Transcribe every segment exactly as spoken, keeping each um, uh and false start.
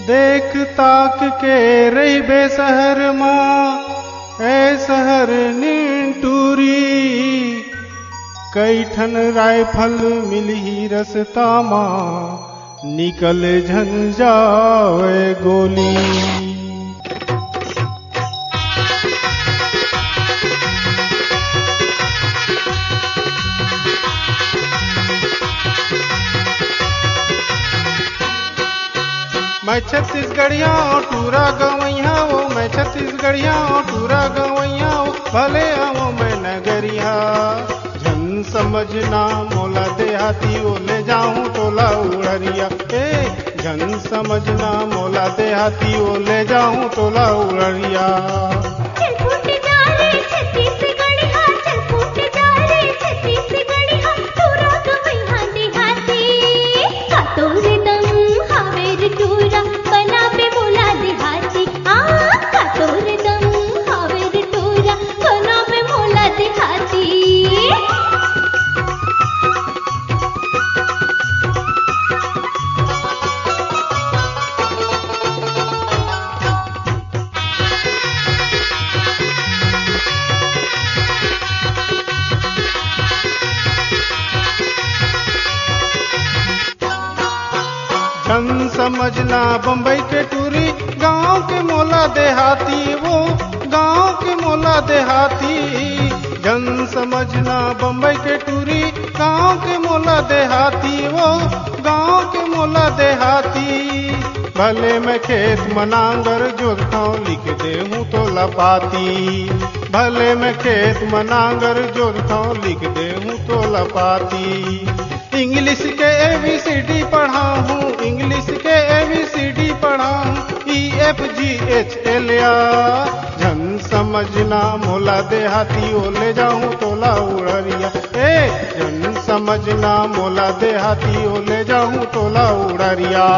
देख ताक के रही बेसहर माँ ए सहर नींटूरी कैठन राइफल मिली रसता माँ निकल झंझावे गोली। मैं छत्तीसगढ़िया टूरा गवैया वो मैं छत्तीसगढ़िया टूरा गवैया वो भले आओ मैं नगरिया झन समझना मोला देहाती ओ ले जाऊं तोला उड़रिया ए झन समझना मोला देहाती ओ ले जाऊं तोला उड़रिया। झन समझना बम्बई के टूरी गांव के मोला देहाती वो गांव के मोला देहाती झन समझना बम्बई के टूरी गांव के मोला देहाती वो गांव के मोला देहाती भले मैं खेत मनांगर जोतता लिख दे हूँ तो लपाती भले मैं खेत मनांगर जोतता लिख दे हूँ तो लपाती। इंग्लिश के ए बी सी डी पढ़ा हूँ इंग्लिश के ए बी सी डी पढ़ा हूँ ई एफ जी एच एल या झन समझना मोला देहाती ओ ले जाऊँ तोला उड़रिया ए झन समझना मोला देहाती ओ ले जाऊँ तोला उड़रिया।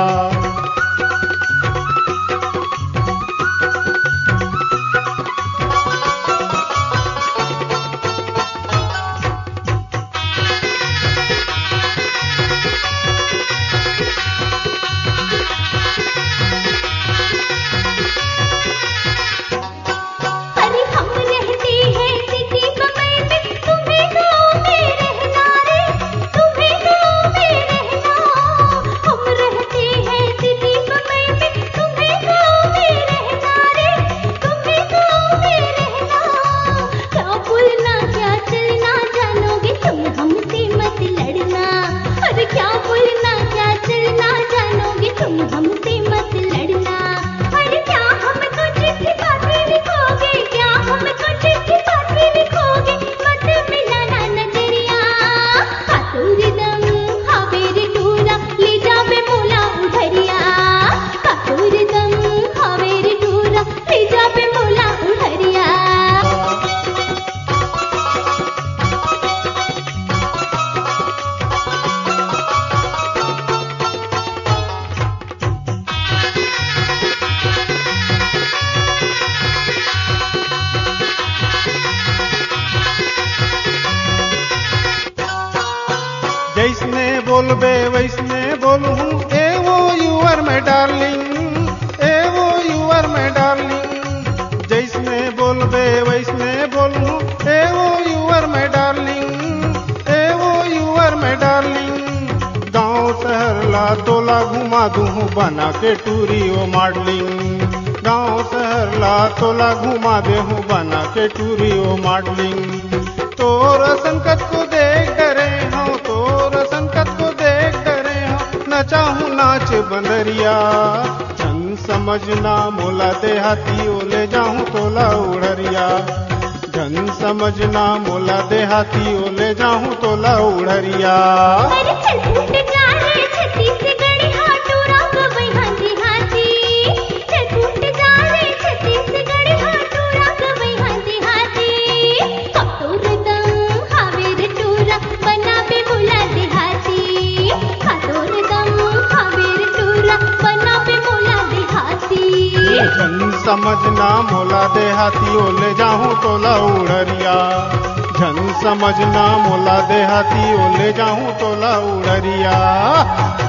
जैसने बोलबे वैसने बोलूं ए वो यूर में डार्लिंग ए वो यूर में डार्लिंग जैसने बोलबे वैसने बोलूं ए वो यूर में डार्लिंग ए वो यूर में डार्लिंग गांव शहर ला तोला घुमा दूं बना के टूरी ओ मॉडलिंग गांव शहर ला तोला घुमा दे हूँ बना के टूरी ओ मॉडलिंग। तोर संकट को देख डरे हो तोर संकट को देख डरे हो नचाहूँ नाच बंदरिया झन समझना मोला देहाती ओ ले जाऊँ तोला उड़रिया झन समझना मोला देहाती ओ ले जाऊँ तोला उड़रिया। समझना मोला देहाती ओ ले जाऊँ तोला उड़रिया झन समझना मोला देहाती ओ ले जाऊँ तोला उड़रिया।